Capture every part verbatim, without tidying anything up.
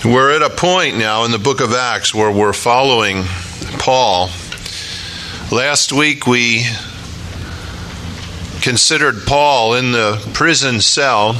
We're at a point now in the book of Acts where we're following Paul. Last week we considered Paul in the prison cell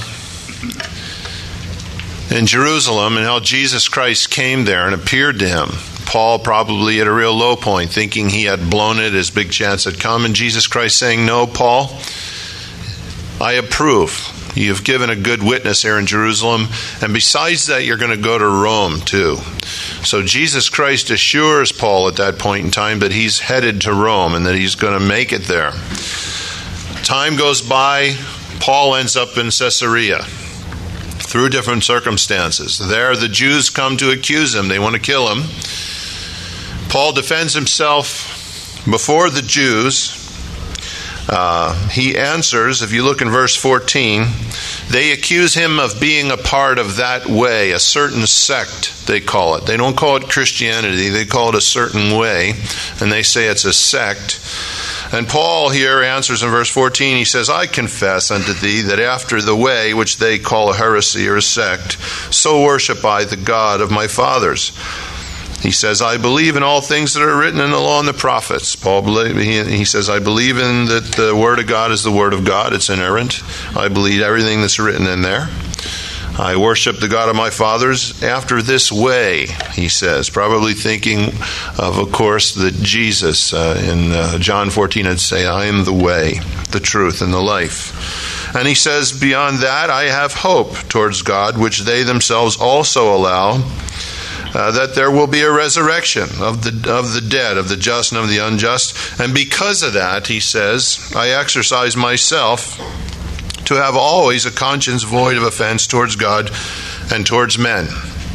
in Jerusalem and how Jesus Christ came there and appeared to him. Paul probably at a real low point, thinking he had blown it, his big chance had come, and Jesus Christ saying, "No, Paul, I approve. You've given a good witness here in Jerusalem, and besides that, you're going to go to Rome too." So Jesus Christ assures Paul at that point in time that he's headed to Rome and that he's going to make it there. Time goes by, Paul ends up in Caesarea through different circumstances. There, the Jews come to accuse him. They want to kill him. Paul defends himself before the Jews. Uh, he answers, if you look in verse fourteen, they accuse him of being a part of that way, a certain sect, they call it. They don't call it Christianity, they call it a certain way, and they say it's a sect. And Paul here answers in verse fourteen, he says, "I confess unto thee that after the way which they call a heresy or a sect, so worship I the God of my fathers." He says, "I believe in all things that are written in the law and the prophets." Paul believe, he, he says, "I believe in that the word of God is the word of God. It's inerrant. I believe everything that's written in there. I worship the God of my fathers after this way," he says, probably thinking of, of course, that Jesus uh, in uh, John fourteen would say, "I am the way, the truth, and the life." And he says, "Beyond that, I have hope towards God, which they themselves also allow, Uh, that there will be a resurrection of the of the dead, of the just and of the unjust. And because of that," he says, "I exercise myself to have always a conscience void of offense towards God and towards men."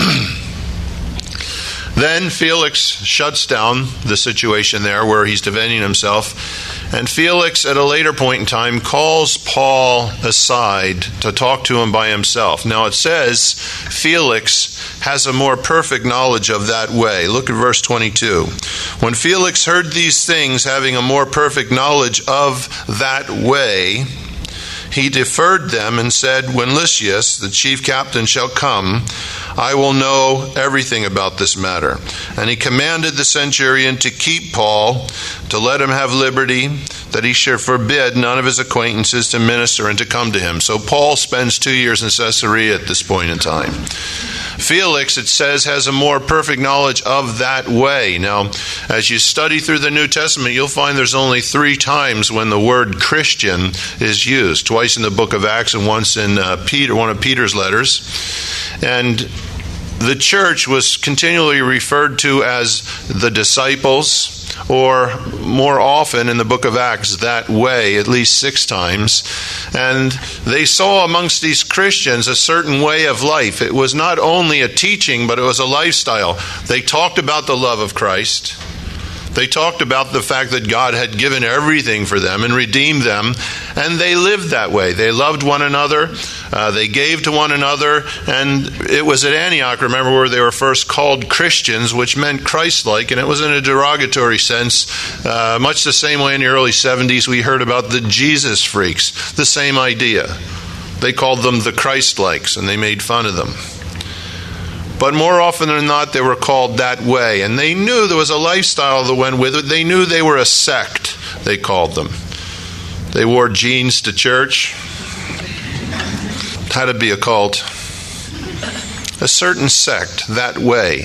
Then Felix shuts down the situation there where he's defending himself. And Felix, at a later point in time, calls Paul aside to talk to him by himself. Now it says Felix has a more perfect knowledge of that way. Look at verse twenty-two. "When Felix heard these things, having a more perfect knowledge of that way, he deferred them and said, When Lysias, the chief captain, shall come, I will know everything about this matter. And he commanded the centurion to keep Paul, to let him have liberty, that he should forbid none of his acquaintances to minister and to come to him." So Paul spends two years in Caesarea at this point in time. Felix, it says, has a more perfect knowledge of that way. Now, as you study through the New Testament, you'll find there's only three times when the word Christian is used. Twice in the book of Acts and once in uh, Peter, one of Peter's letters. And the church was continually referred to as the disciples, or more often in the book of Acts, that way, at least six times. And they saw amongst these Christians a certain way of life. It was not only a teaching, but it was a lifestyle. They talked about the love of Christ. They talked about the fact that God had given everything for them and redeemed them, and they lived that way. They loved one another, uh, they gave to one another, and it was at Antioch, remember, where they were first called Christians, which meant Christ-like, and it was in a derogatory sense, uh, much the same way in the early seventies we heard about the Jesus freaks, the same idea. They called them the Christ-likes, and they made fun of them. But more often than not, they were called that way. And they knew there was a lifestyle that went with it. They knew they were a sect, they called them. They wore jeans to church. Had to be a cult. A certain sect, that way.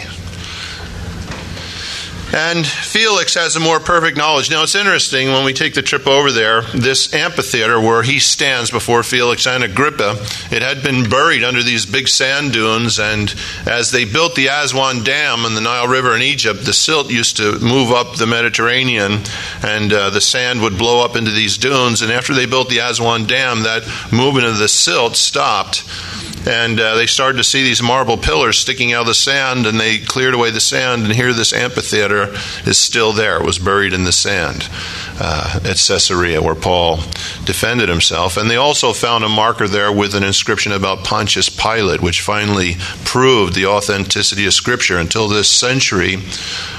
And Felix has a more perfect knowledge. Now it's interesting, when we take the trip over there, this amphitheater where he stands before Felix and Agrippa, it had been buried under these big sand dunes, and as they built the Aswan Dam in the Nile River in Egypt, the silt used to move up the Mediterranean, and uh, the sand would blow up into these dunes, and after they built the Aswan Dam, that movement of the silt stopped. And uh, they started to see these marble pillars sticking out of the sand, and they cleared away the sand, and here this amphitheater is still there. It was buried in the sand uh, at Caesarea, where Paul defended himself. And they also found a marker there with an inscription about Pontius Pilate, which finally proved the authenticity of Scripture. Until this century,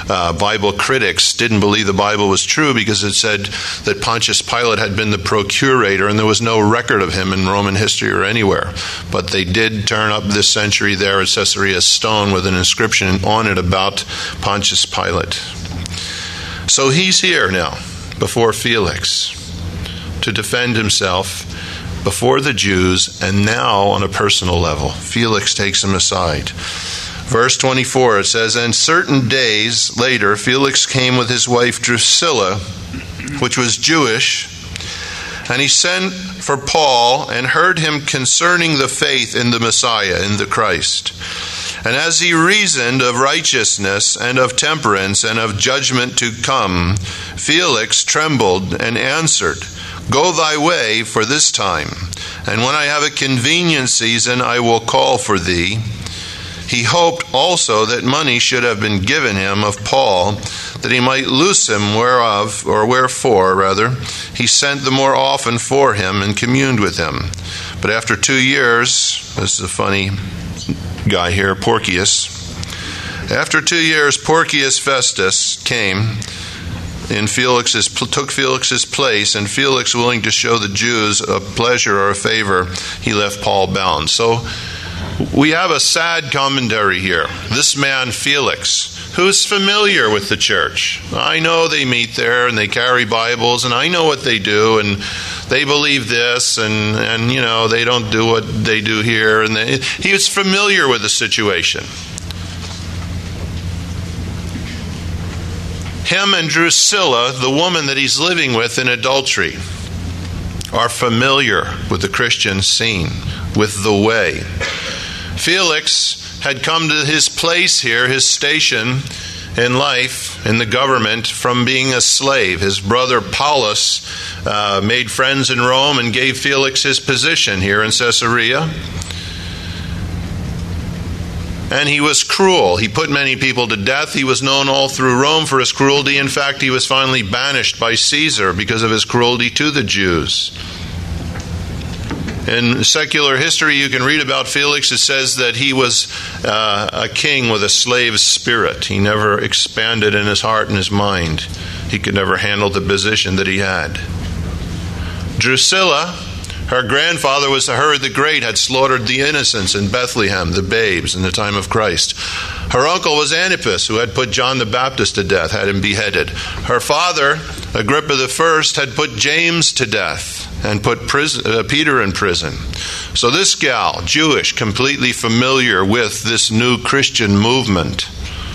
uh, Bible critics didn't believe the Bible was true because it said that Pontius Pilate had been the procurator and there was no record of him in Roman history or anywhere. But they did turn up this century there at Caesarea stone with an inscription on it about Pontius Pilate. So he's here now before Felix to defend himself before the Jews, and now on a personal level. Felix takes him aside. Verse twenty-four, it says, "And certain days later, Felix came with his wife Drusilla, which was Jewish, and he sent for Paul and heard him concerning the faith in the Messiah, in the Christ. And as he reasoned of righteousness and of temperance and of judgment to come, Felix trembled and answered, Go thy way for this time, and when I have a convenient season I will call for thee. He hoped also that money should have been given him of Paul, that he might loose him, whereof, or wherefore, rather, he sent the more often for him and communed with him. But after two years," this is a funny guy here, Porcius, "after two years Porcius Festus came, in Felix's, took Felix's place, and Felix, willing to show the Jews a pleasure or a favor, he left Paul bound." So we have a sad commentary here. This man, Felix, who's familiar with the church. I know they meet there and they carry Bibles, and I know what they do, and they believe this, and, and you know, they don't do what they do here. And they, he was familiar with the situation. Him and Drusilla, the woman that he's living with in adultery, are familiar with the Christian scene, with the way. Felix had come to his place here, his station in life, in the government, from being a slave. His brother Paulus uh, made friends in Rome and gave Felix his position here in Caesarea. And he was cruel. He put many people to death. He was known all through Rome for his cruelty. In fact, he was finally banished by Caesar because of his cruelty to the Jews. In secular history, you can read about Felix. It says that he was uh, a king with a slave spirit. He never expanded in his heart and his mind. He could never handle the position that he had. Drusilla, her grandfather was Herod the Great, had slaughtered the innocents in Bethlehem, the babes, in the time of Christ. Her uncle was Antipas, who had put John the Baptist to death, had him beheaded. Her father, Agrippa the First, had put James to death and put prison, uh, Peter in prison. So this gal, Jewish, completely familiar with this new Christian movement.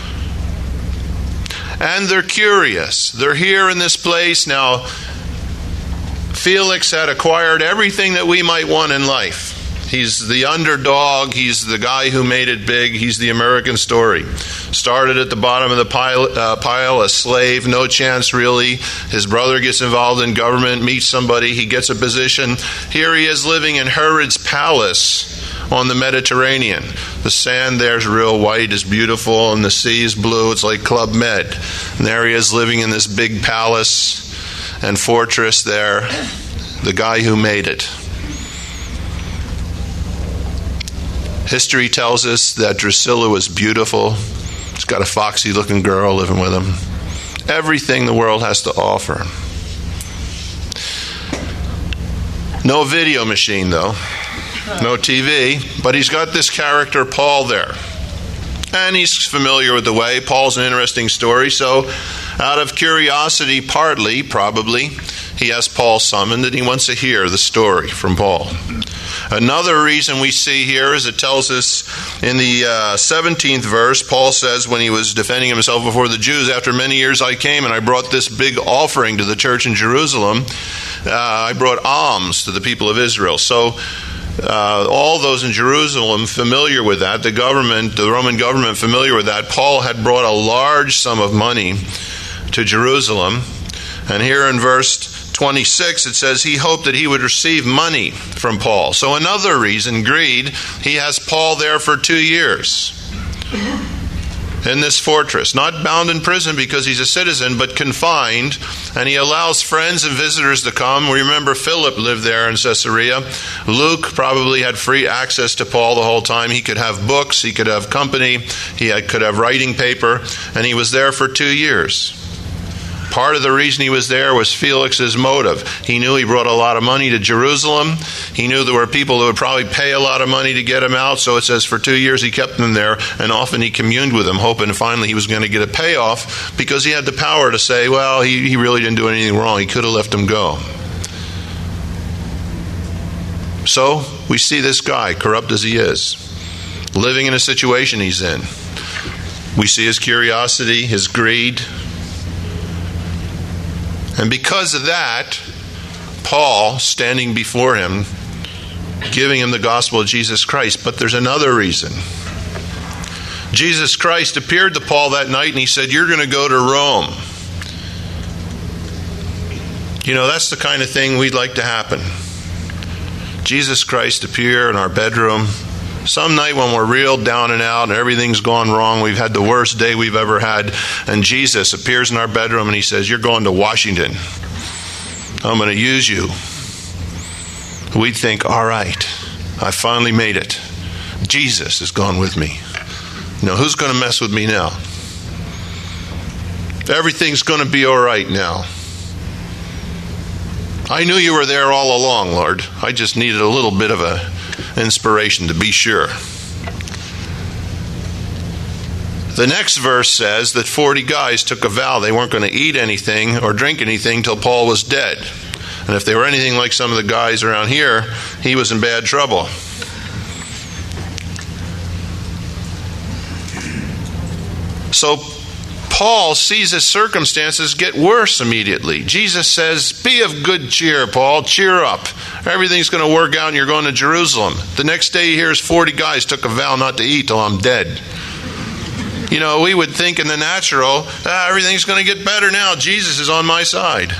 And they're curious. They're here in this place now. Felix had acquired everything that we might want in life. He's the underdog. He's the guy who made it big. He's the American story. Started at the bottom of the pile, uh, pile, a slave, no chance really. His brother gets involved in government, meets somebody, he gets a position. Here he is living in Herod's palace on the Mediterranean. The sand there is real white, is beautiful, and the sea is blue. It's like Club Med. And there he is living in this big palace and fortress there, the guy who made it. History tells us that Drusilla was beautiful. She's got a foxy looking girl living with him. Everything the world has to offer. No video machine though. No T V. But he's got this character Paul there. And he's familiar with the way. Paul's an interesting story. So out of curiosity, partly, probably, he has Paul summoned and he wants to hear the story from Paul. Another reason we see here is it tells us in the uh, seventeenth verse, Paul says when he was defending himself before the Jews, after many years I came and I brought this big offering to the church in Jerusalem. Uh, I brought alms to the people of Israel. So uh, all those in Jerusalem familiar with that, the government, the Roman government familiar with that, Paul had brought a large sum of money to Jerusalem. And here in verse twenty-six, it says he hoped that he would receive money from Paul. So another reason, greed, he has Paul there for two years. in this fortress, not bound in prison because he's a citizen, but confined, and he allows friends and visitors to come. We remember Philip lived there in Caesarea. Luke probably had free access to Paul the whole time. He could have books, he could have company, he had, could have writing paper, and he was there for two years. Part of the reason he was there was Felix's motive. He knew he brought a lot of money to Jerusalem. He knew there were people who would probably pay a lot of money to get him out. So it says for two years he kept them there, and often he communed with them, hoping finally he was going to get a payoff because he had the power to say, well, he, he really didn't do anything wrong. He could have let them go. So we see this guy, corrupt as he is, living in a situation he's in. We see his curiosity, his greed. And because of that, Paul, standing before him, giving him the gospel of Jesus Christ. But there's another reason. Jesus Christ appeared to Paul that night and he said, you're going to go to Rome. You know, that's the kind of thing we'd like to happen. Jesus Christ appear in our bedroom some night when we're real down and out and everything's gone wrong. We've had the worst day we've ever had. And Jesus appears in our bedroom and he says, you're going to Washington. I'm going to use you. We'd think, all right, I finally made it. Jesus has gone with me. Now, who's going to mess with me now? Everything's going to be all right now. I knew you were there all along, Lord. I just needed a little bit of a inspiration to be sure. The next verse says that forty guys took a vow they weren't going to eat anything or drink anything till Paul was dead. And if they were anything like some of the guys around here, he was in bad trouble. So Paul sees his circumstances get worse immediately. Jesus says, be of good cheer, Paul. Cheer up. Everything's going to work out and you're going to Jerusalem. The next day he hears forty guys took a vow not to eat till I'm dead. You know, we would think in the natural, ah, everything's going to get better now. Jesus is on my side.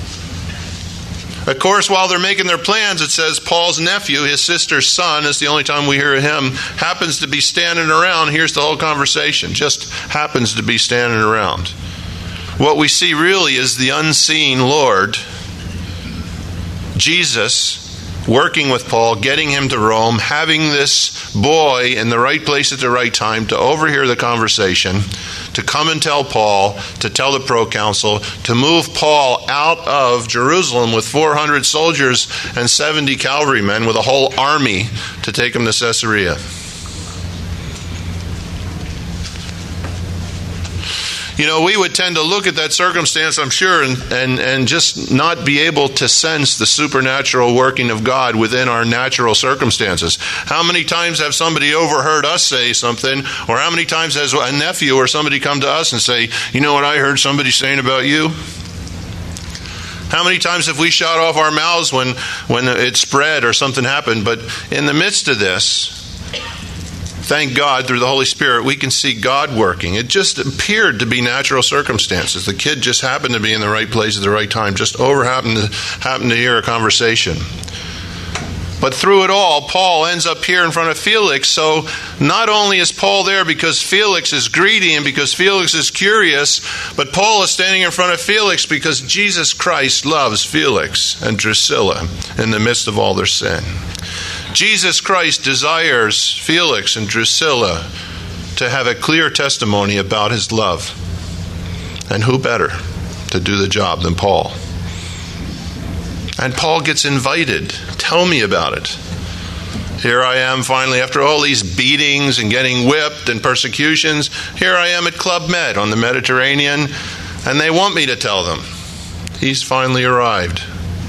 Of course, while they're making their plans, it says Paul's nephew, his sister's son, is the only time we hear of him, happens to be standing around. Here's the whole conversation. Just happens to be standing around. What we see really is the unseen Lord, Jesus, working with Paul, getting him to Rome, having this boy in the right place at the right time to overhear the conversation, to come and tell Paul, to tell the proconsul, to move Paul out of Jerusalem with four hundred soldiers and seventy cavalrymen with a whole army to take him to Caesarea. You know, we would tend to look at that circumstance, I'm sure, and, and, and just not be able to sense the supernatural working of God within our natural circumstances. How many times have somebody overheard us say something, or how many times has a nephew or somebody come to us and say, you know what I heard somebody saying about you? How many times have we shot off our mouths when, when it spread or something happened? But in the midst of this, thank God, through the Holy Spirit, we can see God working. It just appeared to be natural circumstances. The kid just happened to be in the right place at the right time, just over happened to, happened to hear a conversation. But through it all, Paul ends up here in front of Felix. So not only is Paul there because Felix is greedy and because Felix is curious, but Paul is standing in front of Felix because Jesus Christ loves Felix and Drusilla in the midst of all their sin. Jesus Christ desires Felix and Drusilla to have a clear testimony about his love. And who better to do the job than Paul? And Paul gets invited. Tell me about it. Here I am finally, after all these beatings and getting whipped and persecutions, here I am at Club Med on the Mediterranean, and they want me to tell them. He's finally arrived.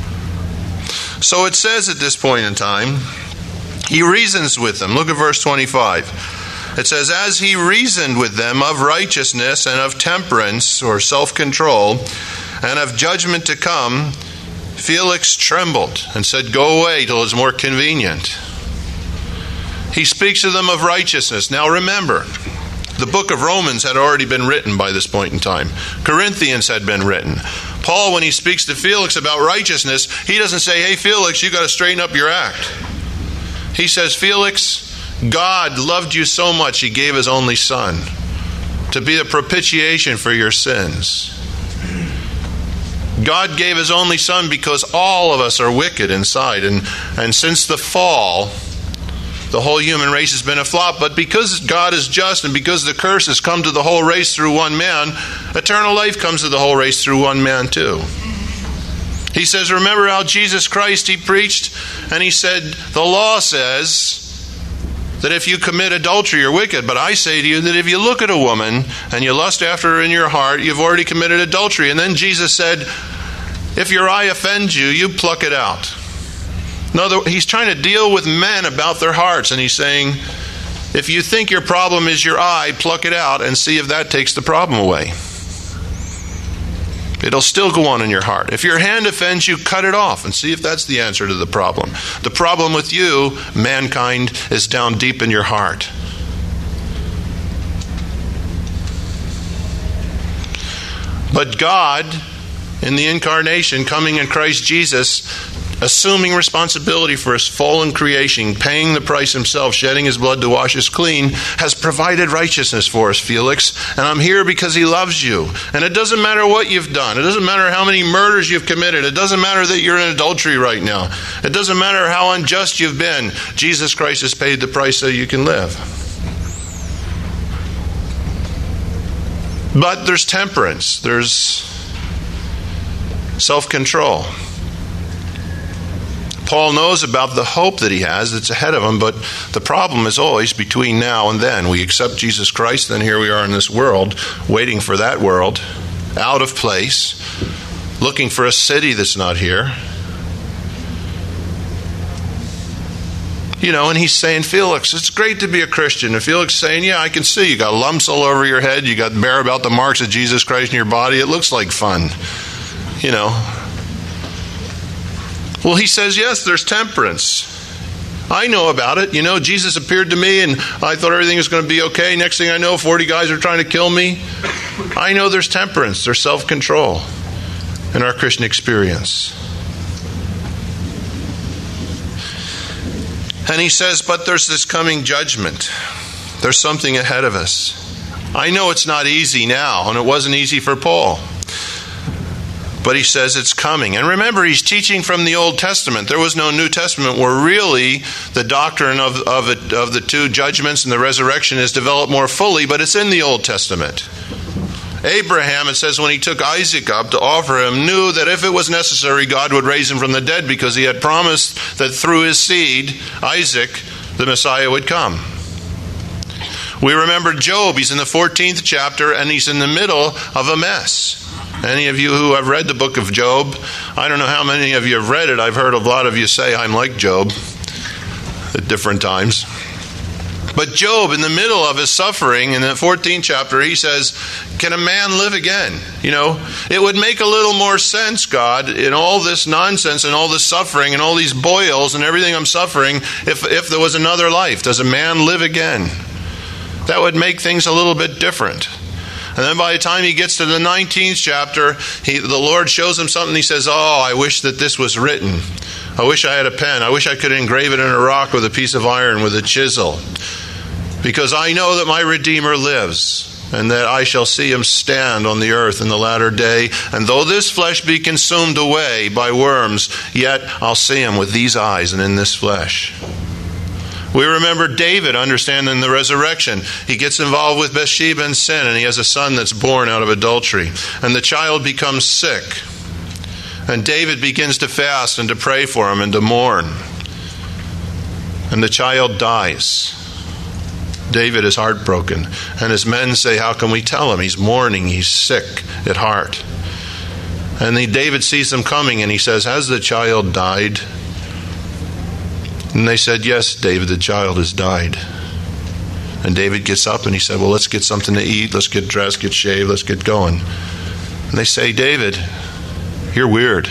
So it says at this point in time, he reasons with them. Look at verse twenty-five. It says, as he reasoned with them of righteousness and of temperance or self-control and of judgment to come, Felix trembled and said, go away till it's more convenient. He speaks to them of righteousness. Now remember, the book of Romans had already been written by this point in time. Corinthians had been written. Paul, when he speaks to Felix about righteousness, he doesn't say, hey Felix, you got to straighten up your act. He says, Felix, God loved you so much, he gave his only son. to be a propitiation for your sins. God gave his only Son because all of us are wicked inside. And, and since the fall, the whole human race has been a flop. But because God is just and because the curse has come to the whole race through one man, eternal life comes to the whole race through one man too. He says, remember how Jesus Christ, he preached, and he said, the law says that if you commit adultery, you're wicked. But I say to you that if you look at a woman and you lust after her in your heart, you've already committed adultery. And then Jesus said, if your eye offends you, you pluck it out. No, he's trying to deal with men about their hearts. And he's saying, if you think your problem is your eye, pluck it out and see if that takes the problem away. It'll still go on in your heart. If your hand offends you, cut it off and see if that's the answer to the problem. The problem with you, mankind, is down deep in your heart. But God, in the incarnation, coming in Christ Jesus, assuming responsibility for his fallen creation, paying the price himself, shedding his blood to wash us clean, has provided righteousness for us, Felix. And I'm here because he loves you. And it doesn't matter what you've done. It doesn't matter how many murders you've committed. It doesn't matter that you're in adultery right now. It doesn't matter how unjust you've been. Jesus Christ has paid the price so you can live. But there's temperance. There's self-control. Paul knows about the hope that he has that's ahead of him, but the problem is always between now and then. We accept Jesus Christ, then here we are in this world, waiting for that world, out of place, looking for a city that's not here. You know, and he's saying, Felix, it's great to be a Christian. And Felix is saying, yeah, I can see you got lumps all over your head. You got bear about the marks of Jesus Christ in your body. It looks like fun, you know. Well, he says, yes, there's temperance. I know about it. You know, Jesus appeared to me and I thought everything was going to be okay. Next thing I know, forty guys are trying to kill me. I know there's temperance, there's self-control in our Christian experience. And he says, but there's this coming judgment. There's something ahead of us. I know it's not easy now, and it wasn't easy for Paul. But he says it's coming. And remember, he's teaching from the Old Testament. There was no New Testament where really the doctrine of, of, it, of the two judgments and the resurrection is developed more fully, but it's in the Old Testament. Abraham, it says, when he took Isaac up to offer him, knew that if it was necessary, God would raise him from the dead because he had promised that through his seed, Isaac, the Messiah would come. We remember Job. He's in the fourteenth chapter and he's in the middle of a mess. Any of you who have read the book of Job, I don't know how many of you have read it. I've heard a lot of you say, I'm like Job at different times. But Job, in the middle of his suffering, in the fourteenth chapter, he says, can a man live again? You know, it would make a little more sense, God, in all this nonsense and all this suffering and all these boils and everything I'm suffering, if, if there was another life. Does a man live again? That would make things a little bit different. And then by the time he gets to the nineteenth chapter, he, the Lord shows him something. He says, oh, I wish that this was written. I wish I had a pen. I wish I could engrave it in a rock with a piece of iron, with a chisel. Because I know that my Redeemer lives, and that I shall see him stand on the earth in the latter day. And though this flesh be consumed away by worms, yet I'll see him with these eyes and in this flesh. We remember David understanding the resurrection. He gets involved with Bathsheba and sin, and he has a son that's born out of adultery. And the child becomes sick. And David begins to fast and to pray for him and to mourn. And the child dies. David is heartbroken. And his men say, how can we tell him? He's mourning, he's sick at heart. And he, David sees them coming and he says, has the child died? And they said, yes, David, the child has died. And David gets up and he said, well, let's get something to eat. Let's get dressed, get shaved, let's get going. And they say, David, you're weird.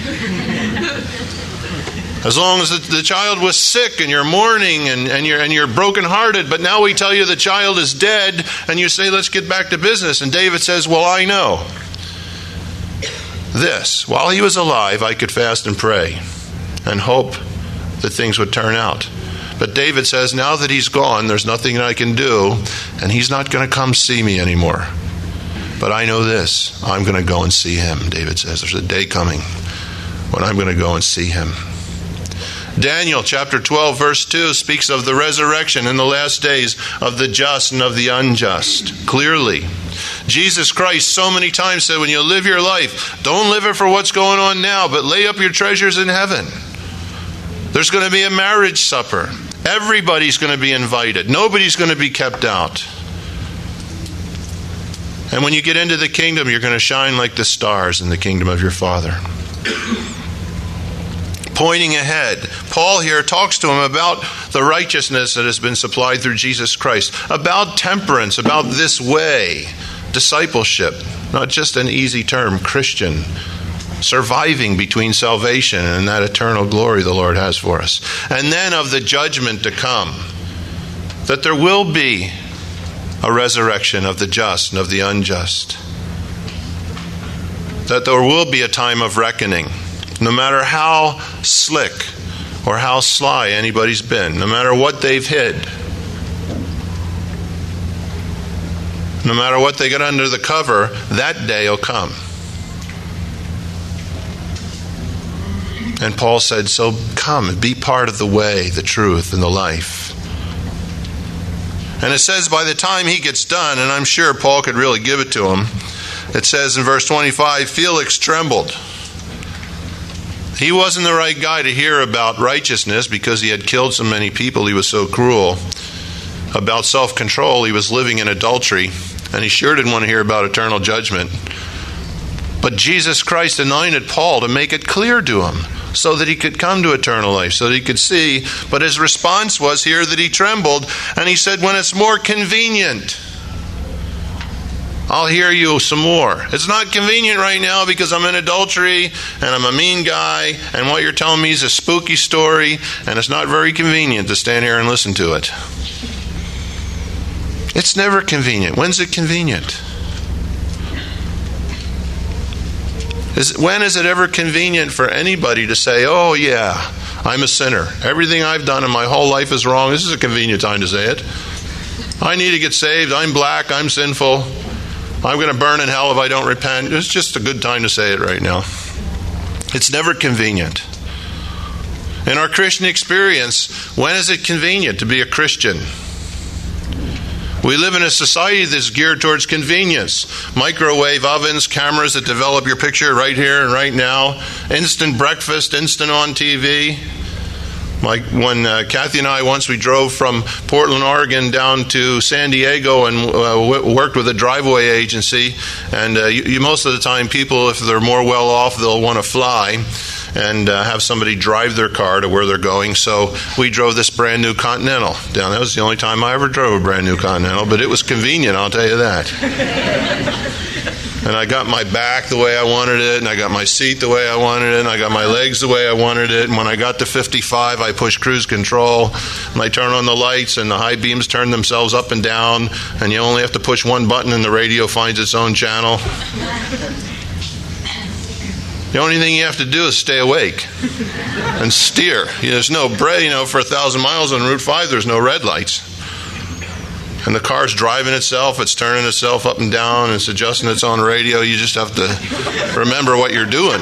As long as the, the child was sick and you're mourning and, and you're and you're brokenhearted, but now we tell you the child is dead and you say, let's get back to business. And David says, well, I know this. While he was alive, I could fast and pray and hope that things would turn out. But David says, now that he's gone, there's nothing I can do, and he's not going to come see me anymore. But I know this, I'm going to go and see him, David says. There's a day coming when I'm going to go and see him. Daniel chapter twelve verse two speaks of the resurrection in the last days of the just and of the unjust. Clearly, Jesus Christ so many times said, when you live your life, don't live it for what's going on now, but lay up your treasures in heaven. There's going to be a marriage supper. Everybody's going to be invited. Nobody's going to be kept out. And when you get into the kingdom, you're going to shine like the stars in the kingdom of your Father. Pointing ahead, Paul here talks to him about the righteousness that has been supplied through Jesus Christ, about temperance, about this way, discipleship, not just an easy term, Christian, surviving between salvation and that eternal glory the Lord has for us. And then of the judgment to come, that there will be a resurrection of the just and of the unjust, that there will be a time of reckoning. No matter how slick or how sly anybody's been, no matter what they've hid, no matter what they get under the cover, that day will come. And Paul said, so come and be part of the way, the truth, and the life. And it says by the time he gets done, and I'm sure Paul could really give it to him, it says in verse twenty-five, Felix trembled. He wasn't the right guy to hear about righteousness because he had killed so many people. He was so cruel. About self-control, he was living in adultery, and he sure didn't want to hear about eternal judgment. But Jesus Christ anointed Paul to make it clear to him so that he could come to eternal life, so that he could see. But his response was here that he trembled, and he said, when it's more convenient, I'll hear you some more. It's not convenient right now because I'm in adultery and I'm a mean guy and what you're telling me is a spooky story and it's not very convenient to stand here and listen to it. It's never convenient. When's it convenient? Is, when is it ever convenient for anybody to say, oh yeah, I'm a sinner. Everything I've done in my whole life is wrong. This is a convenient time to say it. I need to get saved. I'm black. I'm sinful. I'm going to burn in hell if I don't repent. It's just a good time to say it right now. It's never convenient. In our Christian experience, when is it convenient to be a Christian? We live in a society that's geared towards convenience. Microwave ovens, cameras that develop your picture right here and right now. Instant breakfast, instant on T V. Like when uh, Kathy and I, once we drove from Portland, Oregon down to San Diego and uh, w- worked with a driveway agency. And uh, you, you, most of the time people, if they're more well off, they'll want to fly and uh, have somebody drive their car to where they're going. So we drove this brand new Continental down. That was the only time I ever drove a brand new Continental, but it was convenient, I'll tell you that. And I got my back the way I wanted it, and I got my seat the way I wanted it, and I got my legs the way I wanted it. And when I got to fifty-five, I pushed cruise control, and I turned on the lights, and the high beams turn themselves up and down, and you only have to push one button, and the radio finds its own channel. The only thing you have to do is stay awake and steer. There's no break, you know, for a thousand miles on Route five, there's no red lights. And the car's driving itself, it's turning itself up and down, it's adjusting its own radio. You just have to remember what you're doing.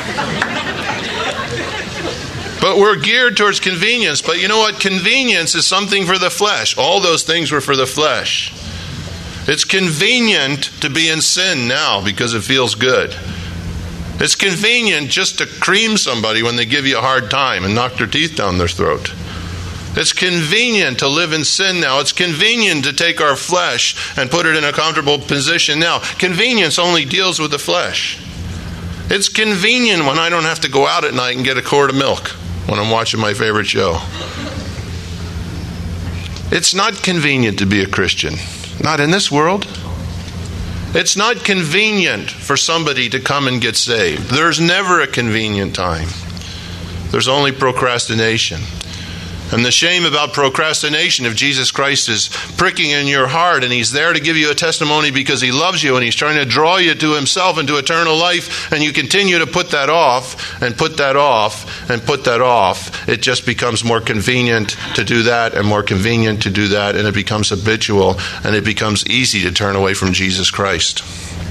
But we're geared towards convenience. But you know what? Convenience is something for the flesh. All those things were for the flesh. It's convenient to be in sin now because it feels good. It's convenient just to cream somebody when they give you a hard time and knock their teeth down their throat. It's convenient to live in sin now. It's convenient to take our flesh and put it in a comfortable position now. Convenience only deals with the flesh. It's convenient when I don't have to go out at night and get a quart of milk when I'm watching my favorite show. It's not convenient to be a Christian. Not in this world. It's not convenient for somebody to come and get saved. There's never a convenient time. There's only procrastination. And the shame about procrastination, if Jesus Christ is pricking in your heart and he's there to give you a testimony because he loves you and he's trying to draw you to himself and to eternal life, and you continue to put that off and put that off and put that off, it just becomes more convenient to do that and more convenient to do that, and it becomes habitual and it becomes easy to turn away from Jesus Christ.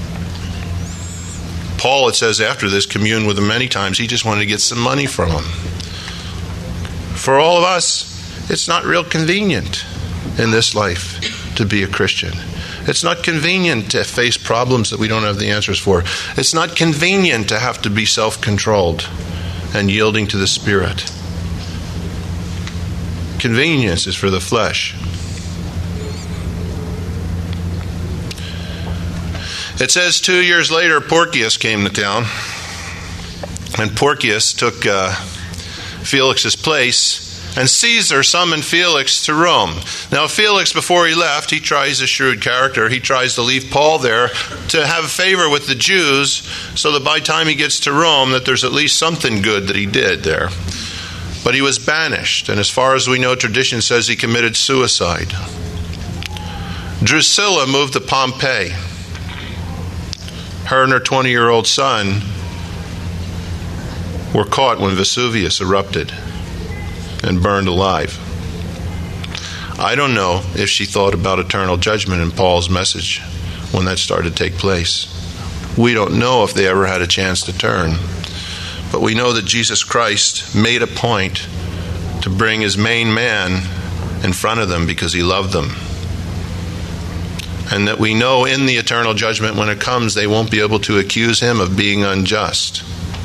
Paul, it says after this, communed with him many times. He just wanted to get some money from him. For all of us, it's not real convenient in this life to be a Christian. It's not convenient to face problems that we don't have the answers for. It's not convenient to have to be self-controlled and yielding to the Spirit. Convenience is for the flesh. It says two years later, Porcius came to town, and Porcius took uh, Felix's place, and Caesar summoned Felix to Rome. Now Felix, before he left, he tries a shrewd character. He tries to leave Paul there to have favor with the Jews, so that by the time he gets to Rome, that there's at least something good that he did there. But he was banished, and as far as we know, tradition says he committed suicide. Drusilla moved to Pompeii. Her and her twenty-year-old son were caught when Vesuvius erupted and burned alive. I don't know if she thought about eternal judgment in Paul's message when that started to take place. We don't know if they ever had a chance to turn. But we know that Jesus Christ made a point to bring his main man in front of them because he loved them. And that we know in the eternal judgment, when it comes, they won't be able to accuse him of being unjust.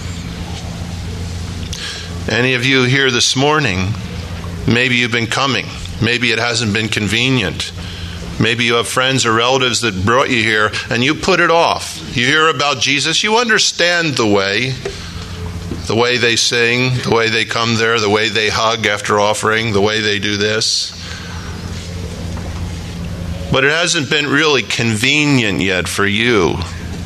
Any of you here this morning, maybe you've been coming. Maybe it hasn't been convenient. Maybe you have friends or relatives that brought you here and you put it off. You hear about Jesus, you understand the way. The way they sing, the way they come there, the way they hug after offering, the way they do this. But it hasn't been really convenient yet for you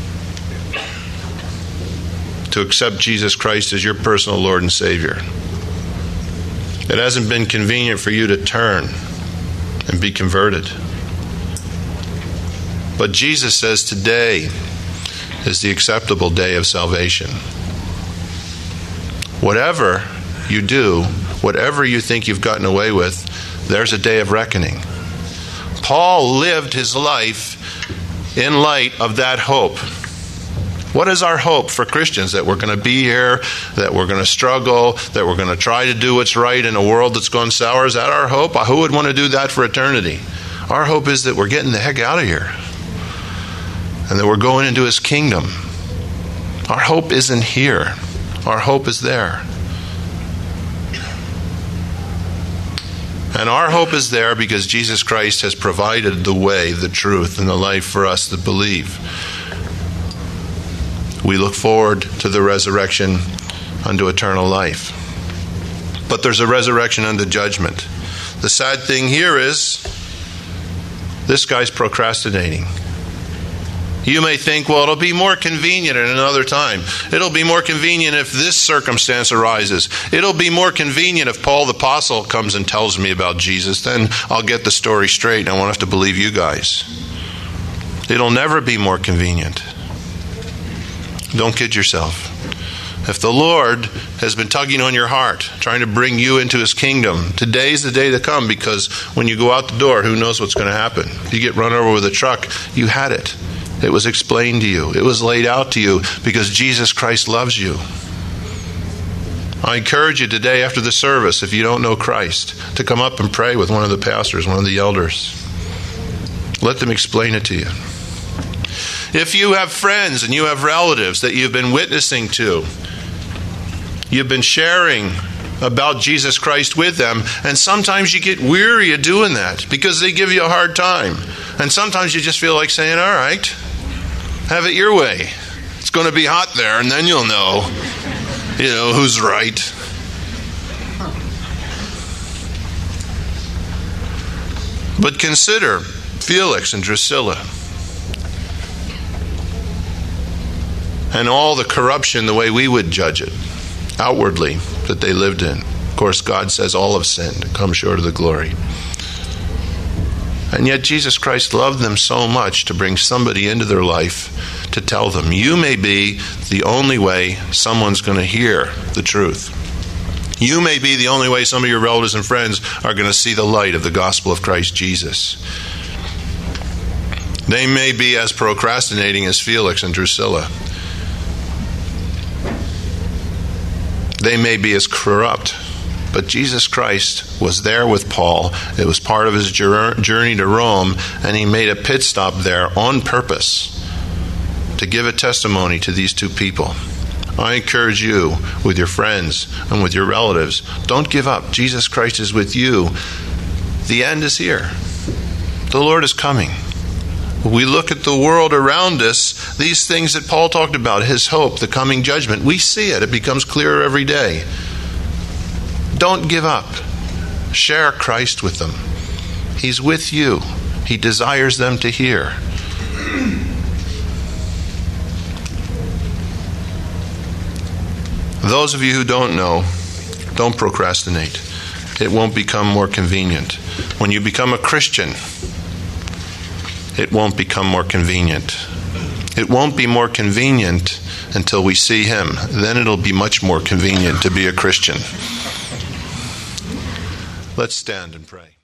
to accept Jesus Christ as your personal Lord and Savior. It hasn't been convenient for you to turn and be converted. But Jesus says today is the acceptable day of salvation. Whatever you do, whatever you think you've gotten away with, there's a day of reckoning. Paul lived his life in light of that hope. What is our hope for Christians? That we're going to be here, that we're going to struggle, that we're going to try to do what's right in a world that's gone sour? Is that our hope? Who would want to do that for eternity? Our hope is that we're getting the heck out of here and that we're going into his kingdom. Our hope isn't here. Our hope is there. And our hope is there because Jesus Christ has provided the way, the truth, and the life for us to believe. We look forward to the resurrection unto eternal life. But there's a resurrection unto judgment. The sad thing here is this guy's procrastinating. You may think, well, it'll be more convenient at another time. It'll be more convenient if this circumstance arises. It'll be more convenient if Paul the Apostle comes and tells me about Jesus. Then I'll get the story straight and I won't have to believe you guys. It'll never be more convenient. Don't kid yourself. If the Lord has been tugging on your heart, trying to bring you into his kingdom, today's the day to come, because when you go out the door, who knows what's going to happen? If you get run over with a truck, you had it. It was explained to you. It was laid out to you because Jesus Christ loves you. I encourage you today after the service, if you don't know Christ, to come up and pray with one of the pastors, one of the elders. Let them explain it to you. If you have friends and you have relatives that you've been witnessing to, you've been sharing about Jesus Christ with them, and sometimes you get weary of doing that because they give you a hard time. And sometimes you just feel like saying, all right, have it your way. It's going to be hot there, and then you'll know, you know, who's right. But consider Felix and Drusilla and all the corruption, the way we would judge it, outwardly, that they lived in. course, God says all have sinned and come short of the glory. And yet Jesus Christ loved them so much to bring somebody into their life to tell them, you may be the only way someone's going to hear the truth. You may be the only way some of your relatives and friends are going to see the light of the gospel of Christ Jesus. They may be as procrastinating as Felix and Drusilla. They may be as corrupt. But Jesus Christ was there with Paul. It was part of his journey to Rome, and he made a pit stop there on purpose to give a testimony to these two people. I encourage you, with your friends and with your relatives, don't give up. Jesus Christ is with you. The end is here. The Lord is coming. We look at the world around us, these things that Paul talked about, his hope, the coming judgment. We see it. It becomes clearer every day. Don't give up. Share Christ with them. He's with you. He desires them to hear. Those of you who don't know, don't procrastinate. It won't become more convenient. When you become a Christian, it won't become more convenient. It won't be more convenient until we see him. Then it'll be much more convenient to be a Christian. Let's stand and pray.